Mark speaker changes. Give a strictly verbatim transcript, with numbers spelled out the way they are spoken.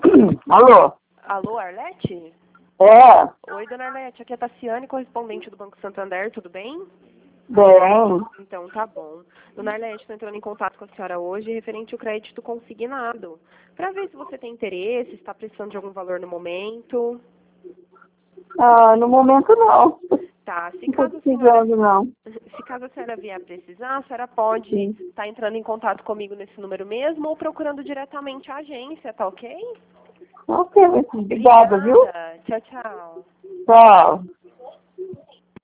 Speaker 1: Alô?
Speaker 2: Alô, Arlete?
Speaker 1: É,
Speaker 2: Oi, dona Arlete, aqui é a Tassiane, correspondente do Banco Santander, tudo bem?
Speaker 1: bem.
Speaker 2: Então, tá bom. Dona Arlete, estou entrando em contato com a senhora hoje referente ao crédito consignado, para ver se você tem interesse, está precisando de algum valor no momento.
Speaker 1: Ah, no momento não.
Speaker 2: Tá, se
Speaker 1: Não tô
Speaker 2: caso a senhora,
Speaker 1: precisando, não.
Speaker 2: se caso a senhora vier a precisar, a senhora pode
Speaker 1: Sim.
Speaker 2: estar entrando em contato comigo nesse número mesmo ou procurando diretamente a agência, tá ok?
Speaker 1: Ok, obrigada, viu?
Speaker 2: Obrigada. Tchau, tchau.
Speaker 1: Tchau.